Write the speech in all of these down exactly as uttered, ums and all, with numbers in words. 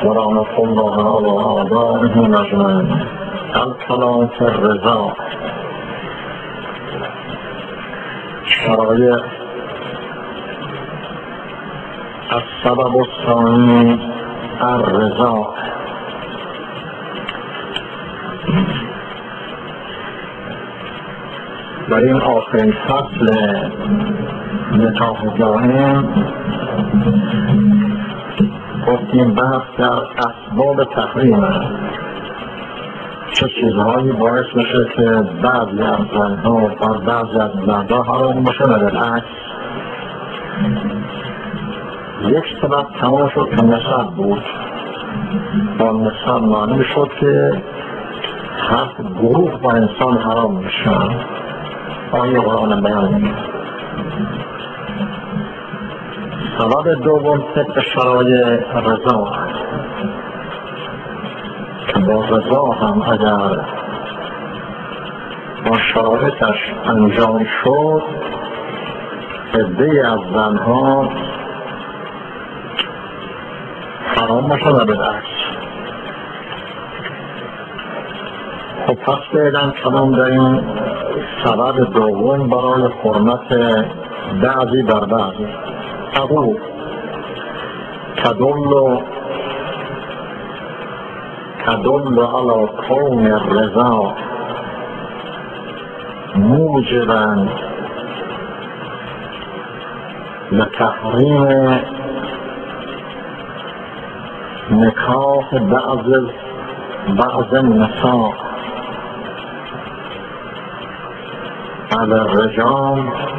ورحمة الله على آبائهم أجمعین. الکلام فی الرضا. شرایع. السبب الثانی الرضا. در این آخرین فصل نکاح دائم گفتیم بحث در اسباب تحریم چه چیزهایی باعث میشه که بعضی از زنها بر بعضی از زنها حرام باشه و بالعکس. یک سبب تمام شد که نسب بود. با نسب معلوم شد که هفت گروه با انسان حرام میشن. آیه قرآن بیان میکنه. سبب دوم طبق شرایع رضا که با رضا هم اگر با شرایطش انجام شد عده‌ای از زنها حرام باشه و بالعکس. خب پس بیدن کلام در این سبب دوم برای حرمت بعضی بر بعضی. اول تدل تدل علی کون الرضا موجبا لتحریم نکاح بعض بعض النساء على الرجال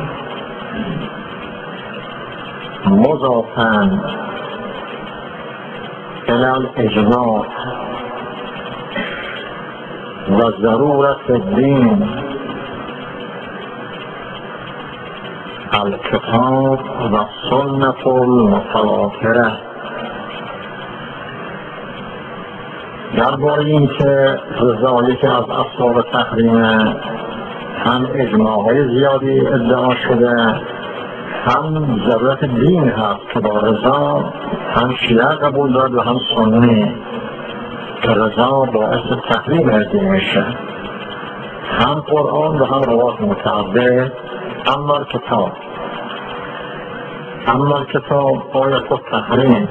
مضافا الى الاجماع و ضرورت الدین الکتاب و سنت المتواتره. درباره این که رضا یکی از اسباب تحریم هم اجماعهای زیادی ادعا شده، هم ضرورت دین هست که با رضا هم شیعه قبول دارد و هم سنی که رضا باعث تحریم دین میشه. هم قرآن و هم روایات متعدد. اما کتاب اما کتاب آیت التحریم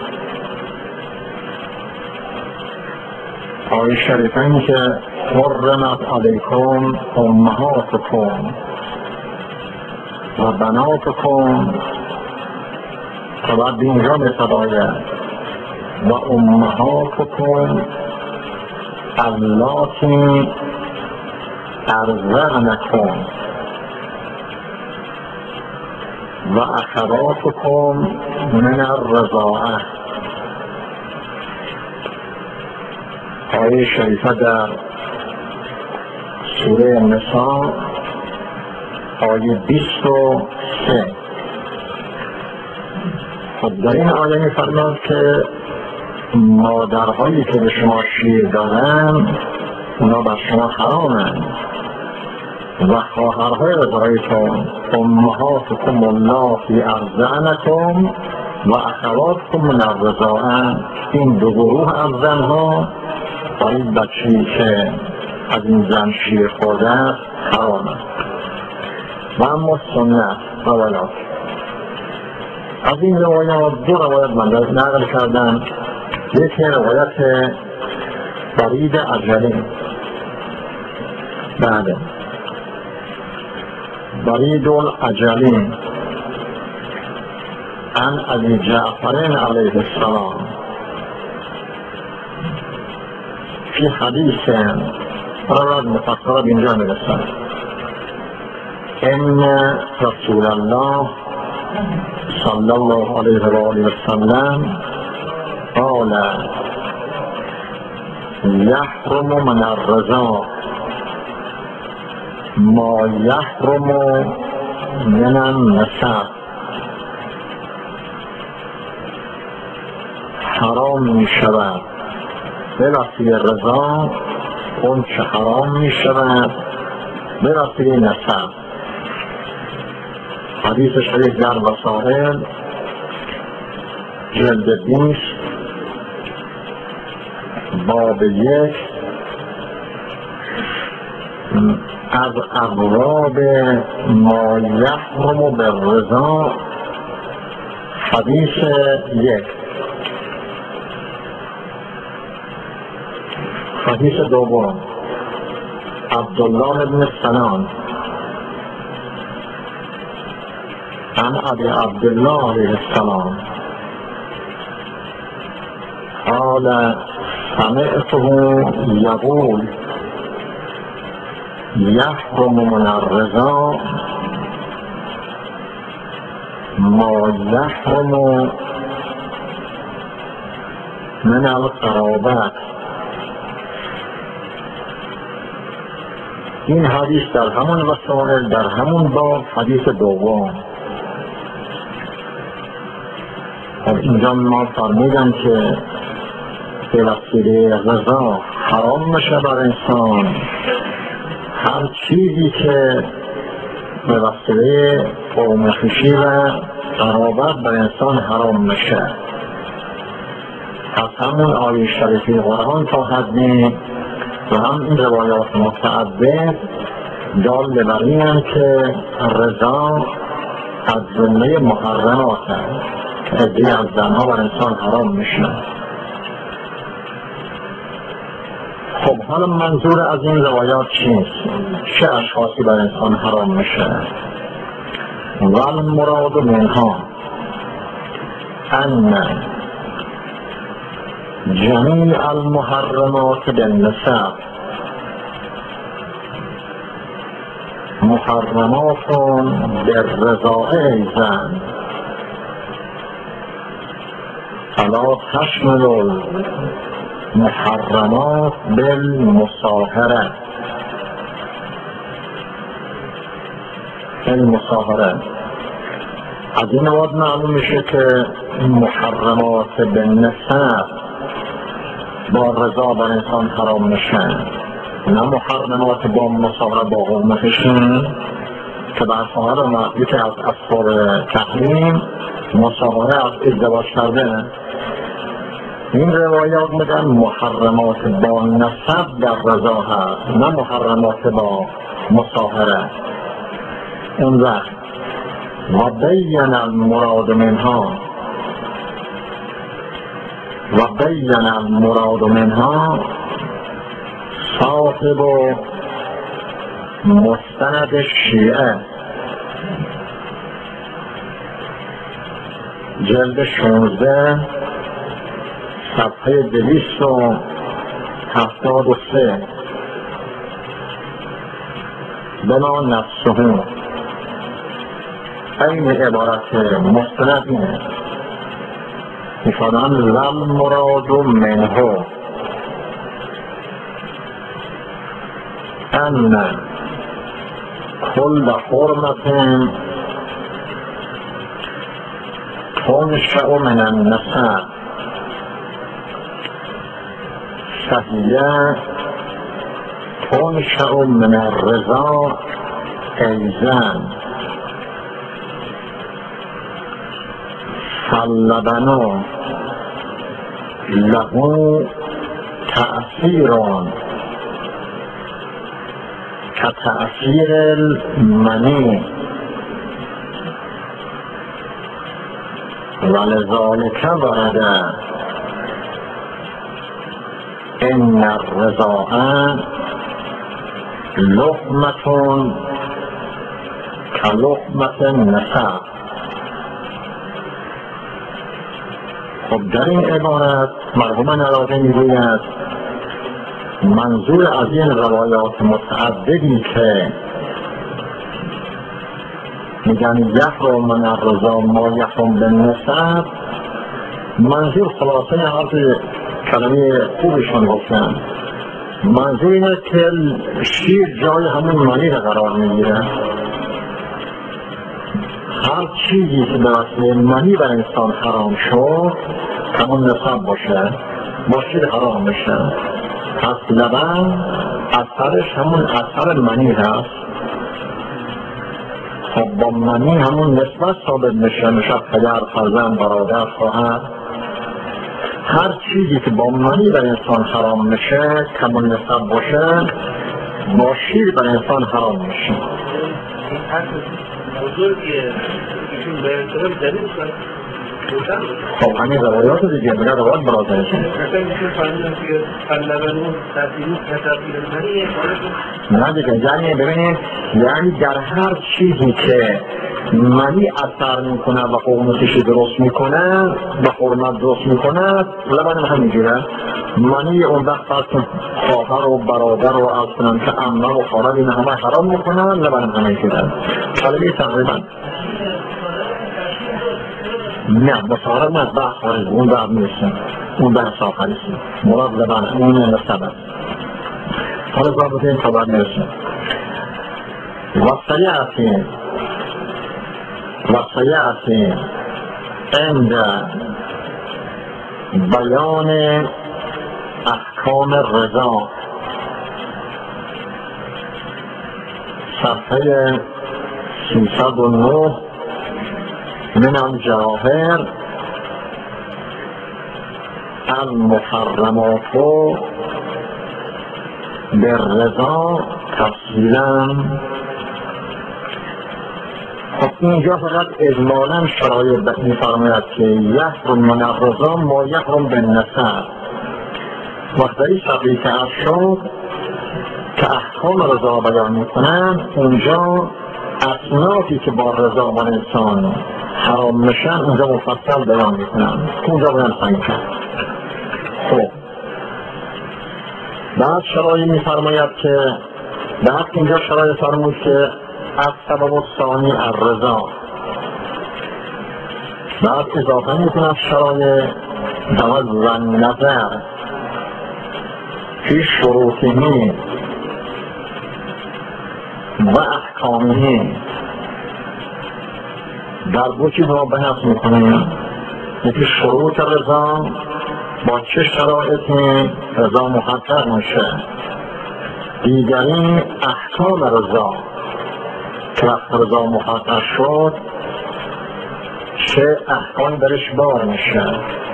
آیه شریفه این که حرمت علیکم امهاتکم و بناتکم که بعد اینجا میتباید و امهاتکم اللاتی ارضعنکم و اخواتکم من الرضاعه. آیه شریفه در سوره نساء آیه بیست و سه. خب در این آیه می‌فرماید که مادرهایی که به شما شیر دارن اونا بر شما حرامند و خواهرهای رضایتون امهاتکم اللاتی ارضعنکم و اخواتکم من الرضاعه. این دو گروه از زنها با این بچه‌ای که از این زن شیر خورده است حرام است. و اما سنت روایات، از این روایات دو روایت من نقل کردم. یکی روایت برید عجلی بعد برید العجلی عن ابی جعفر علیه السلام فی حدیث روایت مفصل اینجا میرسد ان رسول الله صلی الله علیه و آله و سلم قال یحرم من الرضا ما یحرم من النسب. حرام می شود به وسیله رضا اون چه حرام می شود به وسیله نسب. حدیث شریف در وسائل جلد بیست باب یک از ابواب ما یحرم بالرضا. حدیث یک. حدیث دوم عبدالله بن سلام عن ابی عبدالله علیه السلام قال سمعته یقول یحرم من الرضا ما یحرم من القرابه. این حدیث در همون وسائل در همون باب حدیث دوم. اینجا ما فرمودن که به وسیله رضا حرام میشه بر انسان هر چیزی که به وسیله قوم خویشی و قرابت بر انسان حرام میشه. از همون آیه شریفی قرآن تا حدی و هم این روایات متعدد دال بر اینن که رضا از جمله محرمات که عده‌ای از زنها بر انسان حرام میشه. خب حالا منظور از این روایات چیست؟ چه اشخاصی بر انسان حرام میشه؟ والمراد منها ان جمیع المحرمات بالنسب محرمات بالرضاء ایضا فلا تشمل محرمات بالمصاهره. المصاهره از این وقت معلوم میشه که محرمات بالنسب با رضا بر انسان حرام میشن، نه محرمات با مصاهره با قوم خویشی که بر صاحب یکی از اسباب تحریم مصاهره از ازدواج کردنه. این روایات میگن محرمات با نسب در رضا هست، نه محرمات با مصاهره. اون وقت و بین المراد منها و بین المراد منها صاحب مستند شیعه جلد شانزده صفحه دویست و هفتاد و سه بنا نفسه. این عبارت مستند اینه میفرمان لم مراد منه ان کل حرمت تنشأ من النسب فهي تنشأ من الرضا ایضا فاللبن له تأثیر كتأثیر المنی ولذلك ورد ان الرضاء لقمة كلقمة النسب. خب در این عبارت مرحوم نراقی میگوید منظور از این روایات متعددی که میگن یحرم من الرضا ما یحرم بالنسب، منظور خلاصه حرف کلمه خوبشون گفتن، منظور اینه که شیر جای همون منی را قرار میگیره. هر چیزی که به وسیله منی بر انسان حرام شد همون نسب باشه با شیر حرام میشه. پس لبن اثرش همون اثر منی هست. خب با منی همون نسبت ثابت میشه، میشه پدر، فرزند، برادر، خواهر. هر چیزی که با منی بر انسان حرام میشه کمون نسب باشه با شیر بر انسان حرام میشه. این حرف بزرگیه ایشون به انتظار دلیل کنه. خب همین روایات دیگه میگه روایات برازه شد مثلا ایشون فرمودن که فلبنون تفیروز کتفیر منیه. نه دیگه یعنی ببینید یعنی در هر چیزی که منی اثر میکنه و حرمتش درست میکنه و حرمت درست میکنه لبن هم میگیره. منی اون وقت فرض خواهر و برادر و از کنم که عمه و خاله این همه حرام میکنن لبن هم میگیره. کلمه تقریبا نه مصارف نه بحث خارج اون بحث نیست اون بحث آخریست مراد لبن اون نسبه. حالا ضابط این خبر نیست وصیعتی وصیعتی عند بیان احکام رضا صفحه سیصد و نه من الجواهر المحرمات بالرضا تفصیلا. خب اینجا فقط اجمالا شرایط می‌فرماید که یحرم من الرضا ما یحرم بالنسب. وقتی صفحه که شد که احکام رضا بیان میکنن اونجا اصنافی که با رضا با انسان حرام میشن اونجا مفصل بیان میکنن اونجا بیان سنگ کرد. خب بعد شرایط میفرماید که بعد اینجا شرایط فرمود که از سبب ثانی الرضا بعد اضافه میکنه شرایط دوز و نظر فی شروطهی و احکامهی. در دو چیز ما بحث میکنیم یکی شروط رضا با چه شرایطی رضا محقق میشه، دیگری احکام رضا که وقت رضا محقق شد چه احکام درش بار میشه.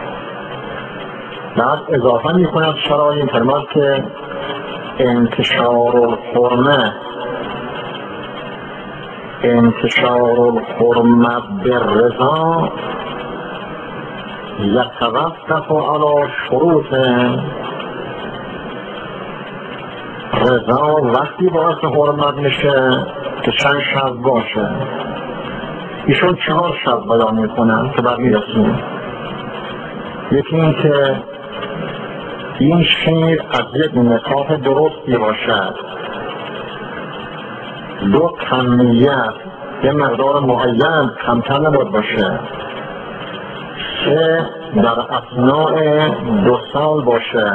بعد اضافه میکند شرایط فرماد که انتشار الحرمه انتشار الحرمه بالرضا یتوقف علی شروط رضا. وقتی باعث حرمت میشه که چند شرط باشه. ایشون چهار شرط بیان میکنن که بر میرسیم. یکی این که این شیر از یک نکاح درستی باشد، دو کمیت یه مقدار معین کمتر نباید باشه، سه در اثناء دو سال باشه،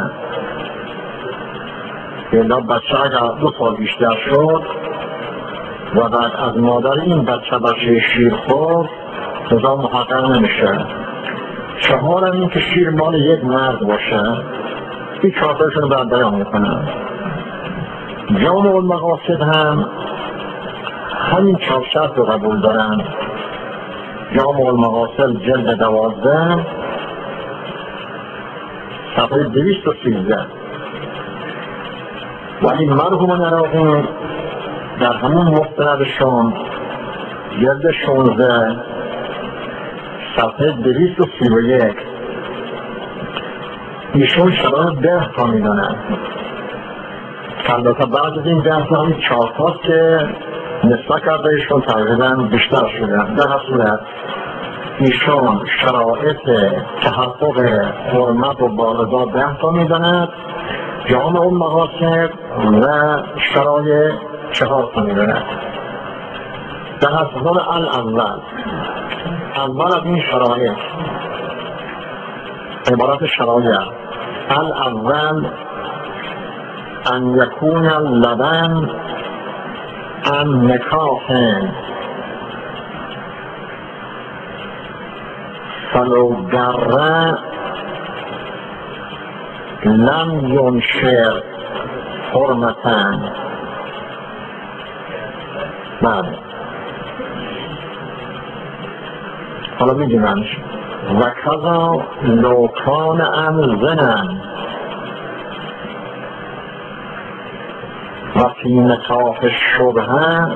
یعنی بچه اگر دو سال بیشتر شد و بعد از مادر این بچه بچه شیر خورد رضا محقق نمیشه. چهارم این که شیر مال یک مرد باشه. این چهارتاشون بعد بیان میکنن. جامع المقاصد هم همین چهار شرط رو قبول دارن. جامع المقاصد جلد دوازده صفحه دویست و سیزده. ولی مرحوم عراقی در همون مستندشون جلد شانزده صفحه دویست و سی و یک ایشون شرایط ده تا میدونن. البته بعد از این ده تا همین چهار تاست که نسبت کرده ایشون تقریبا بیشتر شدن. در صورت ایشون شرایط تحقق حرمت و بالرضا ده تا میدوند، جامع اون مقاصد و شرایط چهار تا میدوند. در اصل الاول اول از این شرایط عبارت شرایط الاول ان یکون اللبن ان نکاح فلو در لم ینشر حرمتن. بله حالا میگیمنش و کذا لوکان امزنن و فی نکاح شبهه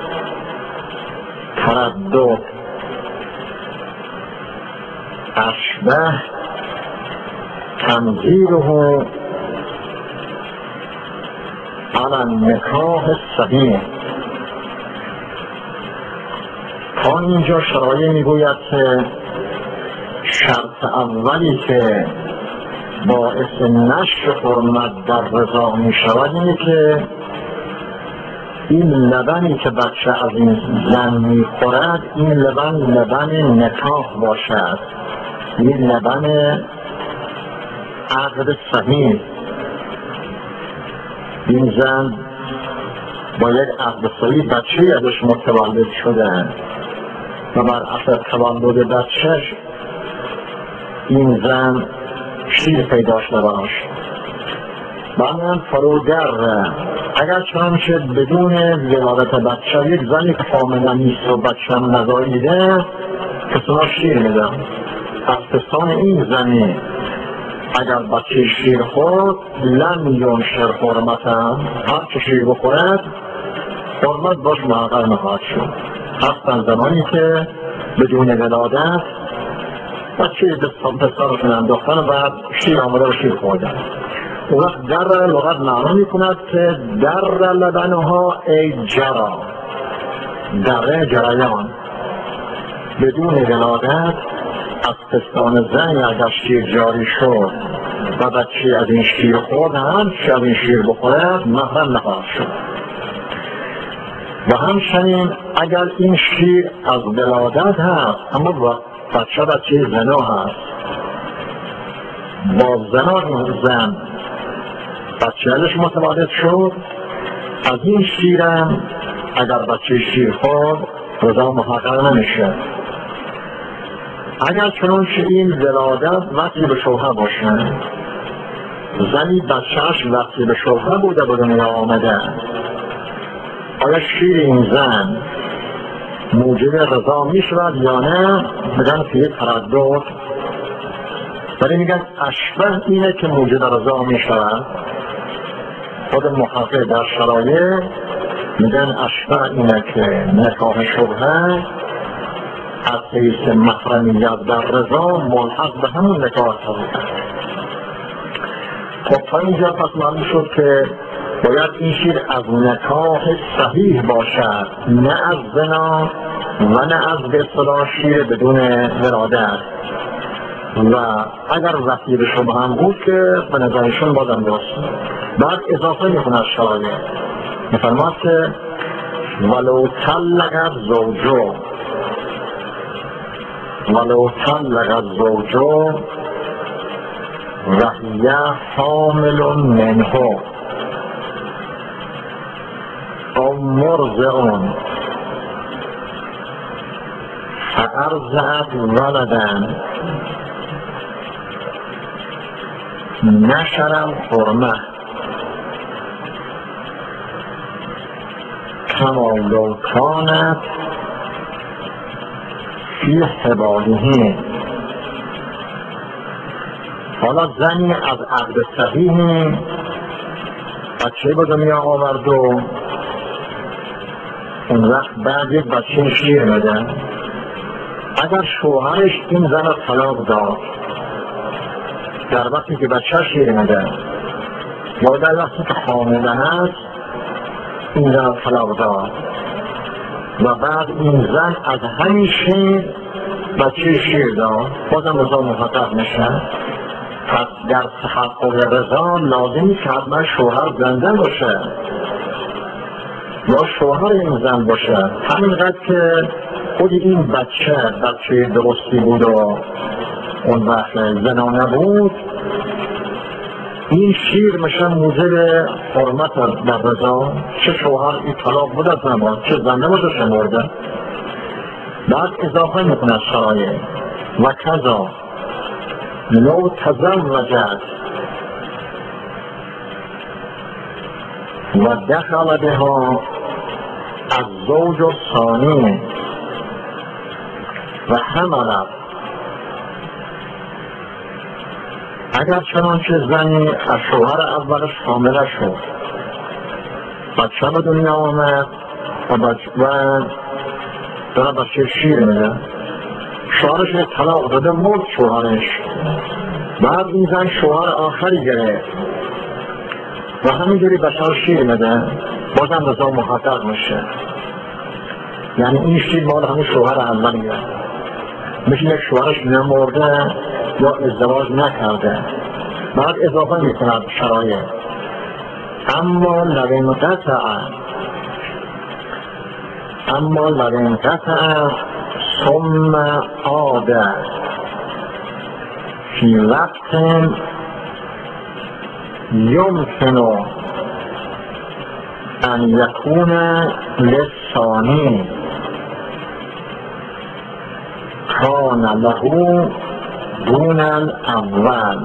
تردد اشبه تنظیره علی النکاح صحیح. تا اینجا شرایع میگوید که شرط اولی که باعث نشر حرمت در رضا می شود اینه که این لبنی که بچه از این زن می خورد این لبن لبن نکاح باشد، این لبن عقد صحیح. این زن با یک عقد صحیح بچه ازش متولد شده و بر اثر تولد بچهش این زن شیر پیدا شده باش. بعدم فرودر اگر چنانچه بدون ولادت بچه یک زنی که حامله نیست و بچه هم نداریده پسنا شیر میده، از پسان این زنی اگر بچه شیر خورد لم ینشر حرمتم، هر که شیر بخورد حرمت باش محقق نخواهد شد. هستن زمانی که بدون ولادت بچه پسرشون انداختن و بعد شیر آمده و شیر خوردن. اون وقت در لغت معنا می کند که در لبنها ای جرا، در جریان، بدون ولادت از پستان زنی اگر شیر جاری شد و بچه از این شیر خورد هم چه از این شیر بخورد محرم نخواهد شد. و همچنین اگر این شیر از ولادت هست اما بچه بچه زنا هست، با زنا زن بچه ازش متولد شد، از این شیرم اگر بچه شیر خورد رضا محقق نمیشه. اگر چنانچه این ولادت وقتی به شوهر باشه، زنی بچهش وقتی به شوهر بوده به دنیا آمده، آیا شیر این زن موجب رضا می شود یا نه؟ میگن که یک تردد، ولی میگن اشبه اینه که موجب رضا می شود. خود محقق در شرایع میگن اشبه اینه که نکاح شبهه از حیث محرمیت در رضا ملحق به همون نکاح شبهه. خب تا اینجا پس معلوم شد که باید این شیر از نکاح صحیح باشد، نه از زنا و نه از به اصطلاح شیر بدون ولادت. و اگر وسیله شبه هم بود که به نظرشون بازم درست. بعد اضافه میکنه از شرایع میفرماد که ولو طلق زوجو ولو طلق زوجو و هی حامل منه او مرضعون فارضعت ولدن نشر الحرمه کما لو کانت فی حباله. حالا زنی از عقد صحیح بچه به دنیا آورد و اون وقت بعد یک بچه شیر میده، اگر شوهرش این زن را طلاق داد در وقتی که بچه شیر میده یا در وقتی که حامله هست این زن را طلاق داد و بعد این زن از همین شیر بچه شیر داد، بازم رضا محقق میشه. پس در تحقق رضا لازمی که حتما شوهر زنده باشه یا شوهر این زن باشه. همینقدر که خود این بچه بچه درستی بود و اون وقت زنا نبود، این شیر میشه موجب حرمت در رضا، چه شوهر این طلاق بود از زمان چه زنده باشه شمرده. بعد اضافه میکنه از شرایع و کذا لو تزوجت و دخل بها الزوج الثانی و حملت اگر چنانچه زنی از شوهر اولش حامله شد، بچه به دنیا آمد و بچه و داره بچه شیر میده، شوهرش طلاق داده، مرد شوهرش، بعد این زن شوهر آخری گرفت و همینجوری بچه شیر میده، بازم رضا محقق میشه. یعنی این شیر مال همون شوهر اولیه، مثل یک شوهرش نمرده یا ازدواج نکرده، بعد اضافه میکند شرایط. اما لو انقطع اما لو انقطع ثم عاد فی وقت یمکن ان یکون للثانی کان له دون الاول.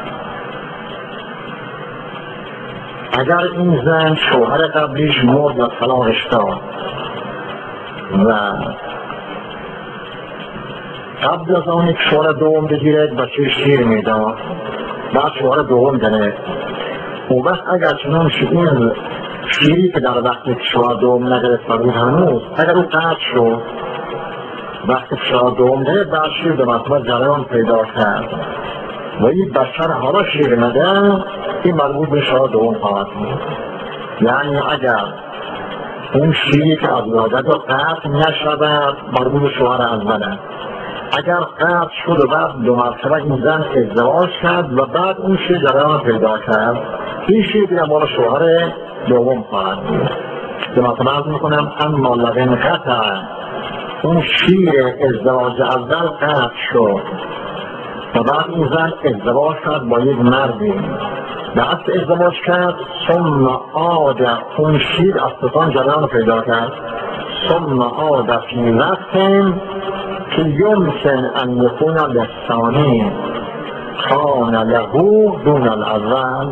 اگر این زن شوهر قبلیش مرد و طلاقش داد و قبل از آن یک شوهر دوم بگیرد بچه شیر میداد، بعد شوهر دوم گرفت، اون وقت اگر چنانچه این شیری که در وقتی شوهر دوم نگرفت بود هنوز، اگر او قطع شد وقتی شوهر دوم گرفت، بعد شیر به مرتبه جریان پیدا کرد و این بچه حالا شیر مده، این مربوط به شوهر دوم خواهد بود. یعنی اگر اون شیری که از ولادت و قطع نشود مربوط به شوهر اوله، اگر قطع شد و بعد دو مرتبه این زن ازدواج کرد و بعد اون شیر جریان پیدا کرد، این شیر دیگه مال شوهر دوم خواهد بود. دو مرتبه عرض میکنم اما لو انقطع، اون شیر ازدواج اول قطع شد و بعد این زن ازدواج کرد با یک مردی، بعد ازدواج کرد ثم عاد، اون شیر از تکان جریان پیدا کرد، ثم عاد فی وقت که یمکن ان یکون للثانی کان له دون الاول.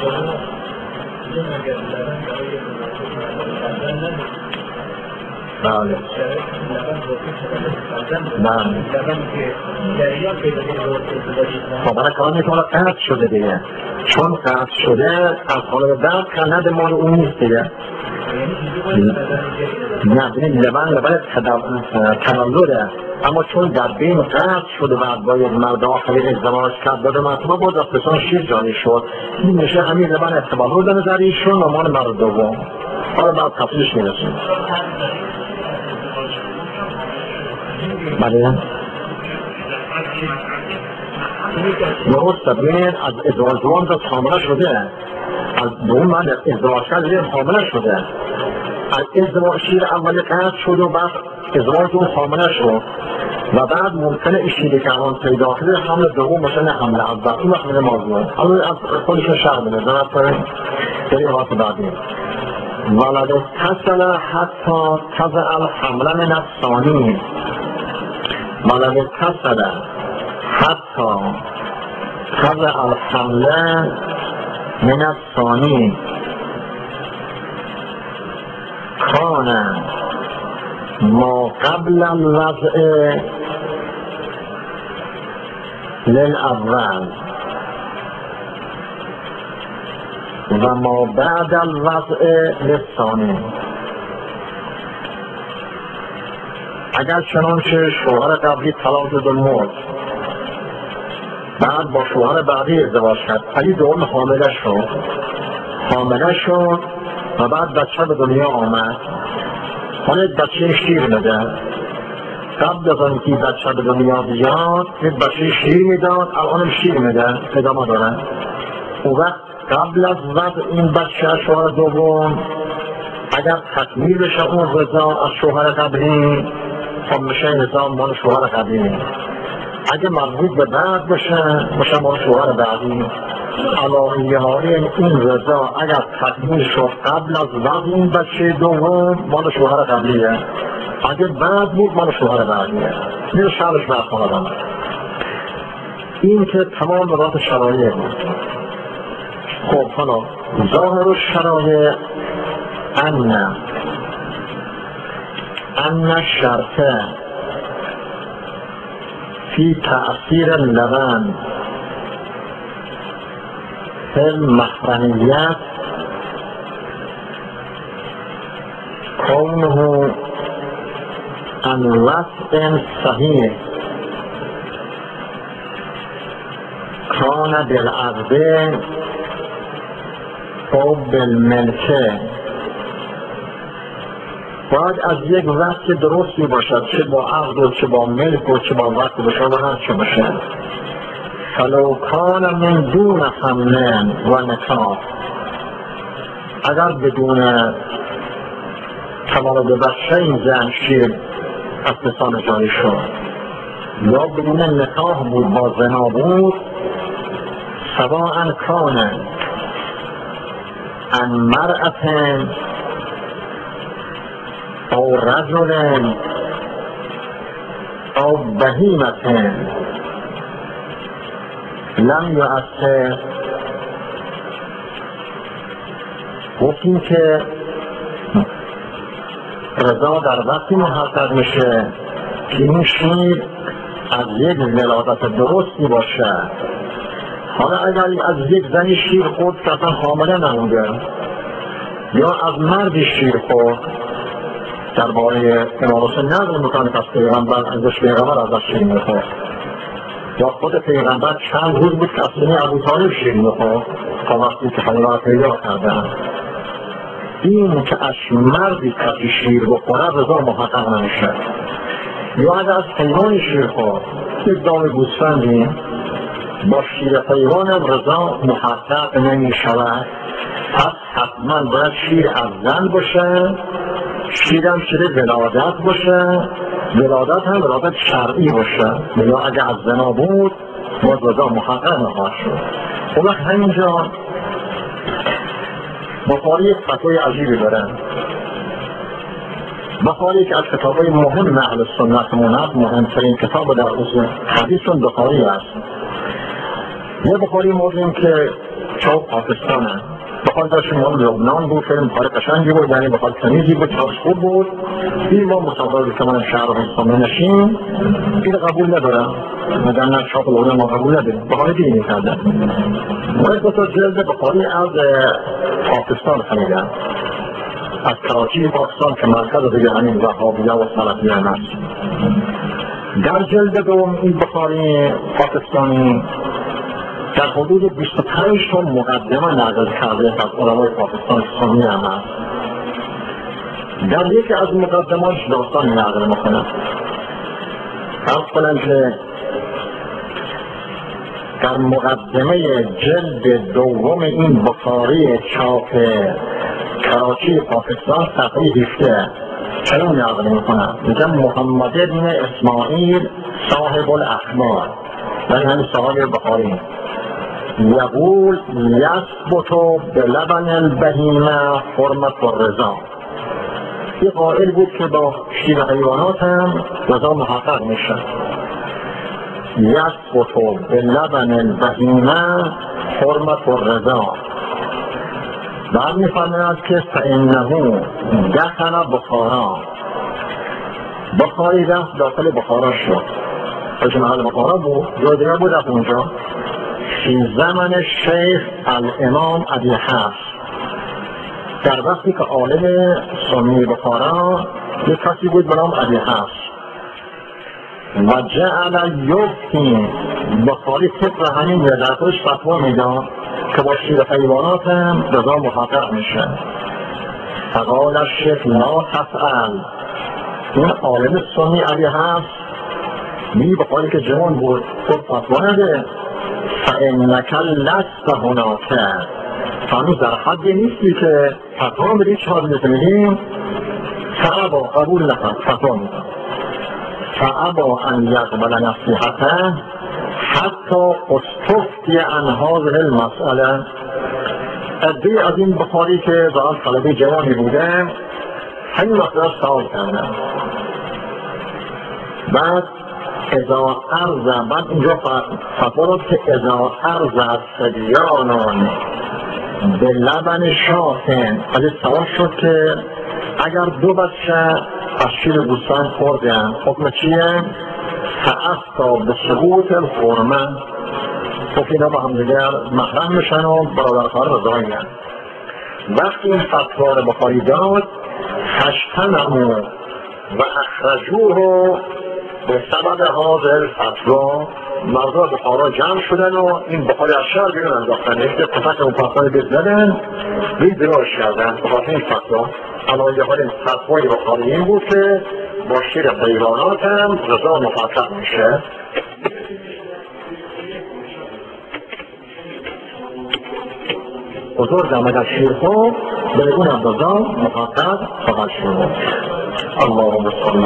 بله بله خبر کار میکنه قطع شده دیگه، چون قطع شده از حال بعد کند مال اون نیست دیگه. نه بینید لبن لبن تولده، اما چون در بین قطع شده بعد با یک مرد آخری ازدواج کرد داده مرتبه بود از پسان شیر جاری شد، این میشه همین لبن تولد نظر ایشون و مال مرد دوم. حالا بعد تفصیلش میرسیم. بله درست ببینید از ازدواج دوم تا حامله شده، از دوم من ازدواج کرده حامله شده، از ازدواج شیر اولی قطع شد و بعد ازدواج دوم حامله شد و بعد ممکنه این شیری که آن پیدا کرده حمل دوم باشه نه حمل اول. این وقت میره موضوع حالا از خودشون شرح بده زنت کنیم داریم وقت بعدیم. ولد اتصل حتی تضع الحمل من الثانی، ولد اتصل حتی تضع الحمل من الثانی کان ما قبل الوضع للاول و ما بعد الوضع للثانی. اگر چنانچه شوهر قبلی طلاق داد و مرد، بعد با شوهر بعدی ازدواج کرد، علی دوم حامله شد حامله شد و بعد بچه به دنیا آمد، حالا بچه شیر میده، قبل از آن که بچه به دنیا بیاد یک بچه شیر میداد، الان شیر میده ادامه داره. اون وقت قبل از وضع این بچه شوهر دوم اگر تکمیل بشه اون رضا از شوهر قبلی خب میشه نظام مال شوهر قبلی، اگه مربوط به بعد بشه میشه مال شوهر بعدی. علایه های این رضا اگر تکمیل شد قبل از وضع این بچه دوم مال شوهر قبلیه، اگه بعد بود مال شوهر بعدیه. این شرش برخواهدم. این که تمام نقاط شرایع بود. خب حالا ظاهر الشرایع ان ان شرطه فی تأثیر اللبن فی المحرمیت کونه عن وضع صحیح کان بالعقد او بالملکه. باید از یک وقت درستی باشد، چه با عقد و چه با ملک و چه با وقت باشه و هر چه باشه. فلو کان من دون حمل و نکاح، اگر بدون تولد بچه این زن شیر از لسان جاری شد یا بدون نکاح بود، با زنا بود، سواء کان عن مرأة او رجل او بهیمة لم یؤثر. گفتیم که رضا در وقتی محقق میشه که این شیر از یک ولادت درستی باشه. حالا اگر از یک زنی شیر خورد که اصلا حامله نمونده یا از مردی شیر خورد، درباره امام حسین نقل میکنه که از پیغمبر ازش پیغمبر ازش شیر میخورد، یا خود پیغمبر چند روز بود که اصلا ابو طالب شیر میخورد تا وقتی که حیوان پیدا کردن. این که از مردی کسی شیر بخوره رضا محقق نمیشه. یا اگر از حیوان شیر خورد، یک دام گوسفندی با شیر حیوان رضا محقق نمیشود. پس حتما باید شیر از زن باشه، شیر هم شیر ولادت باشه، ولادت هم ولادت شرعی باشه. یا اگر از زنا بود باید رضا محقق نخواهد شد. اون وقت همینجا بخاری یک فتوای عجیبی داره. بخاری که از کتابای مهم اهل سنت مونت، مهمترین کتاب در اصول حدیثون بخاری است. یه بخاری موردیم که چاو پاکستانه، بخاری داشتیم مورد لبنان بود، فیلم بخاری قشنگی بود، یعنی بخاری تمیزی بود، چاوش خوب بود. این ما مصابقه که من شهر حسامه نشیم این قبول ندارم، مدن نه چاپ لبنان ما قبول نداریم، بخاری دیگه کرده. باید بسا جلد بخاری از پاکستان خریدن، از کراچی پاکستان که مرکز دیگه همین وهابیه و سلفیه هست. در جلد دوم این بخاری پاکستانی در حدود بیست و پنج تا مقدمه نقل کرده از علمای پاکستان سنی هم هست. در یکی از مقدمه‌اش داستان نقل میکنه. فرض کنم که در مقدمه جلد دوم این بخاری چاپ کراچی پاکستان صفحه هفده چنین نقل میکنه، میگم محمد بن اسماعیل صاحب الاخبار، یعنی همین صاحب بخاری، یقول یثبت بلبن البهیمه حرمت الرضا. یه قائل بود که با شیر حیوانات هم رضا محقق میشه. یثبت بلبن البهیمه حرمت الرضا. بعد میفرماید که فانه دخل بخارا، بخاری رفت داخل بخارا شد، خیلی محل بخارا بود، جای دیگه بود رفت اونجا. فی زمن شیخ الامام ابی حفص، در وقتی که عالم سنی بخارا یک کسی بود به نام ابی حفص. و جعل یفتین، بخاری طبق همین ولایتش فتوا میداد که با شیر حیوانات هم رضا محقق میشه. فقال الشیخ لا تفعل، این عالم سنی ابی حفص می بخاری که جوان بود خود فتوا نده، فانک لست هناک، فهمی در حدی نیستی که فتوا میدی چه حدیث میدیم، فابا قبول نکرد، فتوا میدم، فابا ان یقبل نصیحته حتی استفتی عن هذه المسئله. عده‌ای از این بخاری که ظاهر طلبه جوانی بوده همین مسئله سوال کردن. بعد اذا ارز، بعد اینجا فتوا داد که اذا ارز صبیانان به لبن شاطن، از این سوال شد که اگر دو بچه از شیر گوسفند خوردن حکم چیه؟ فافتى بسقوط الحرمه، خب اینا با هم دیگر محرم میشن و برادر خواهر رضایی هستند. وقتی این فتوا رو بخاری داد فاجتمعوا و اخرجوه به سبب حاضر فتوا، مردم بخارا جمع شدن و این بخاری از شهر بیرون انداختن، یک قفک اون فتوای بزدن بید بیرونش کردن بخاطر این فتوا. اما یه حال این فتوای بخاری این بود که با شیر حیوانات هم غذا مفصل میشه. بزرگم اگر شیر خورد به اون اندازه مفصل خواهد شد. اللهم صل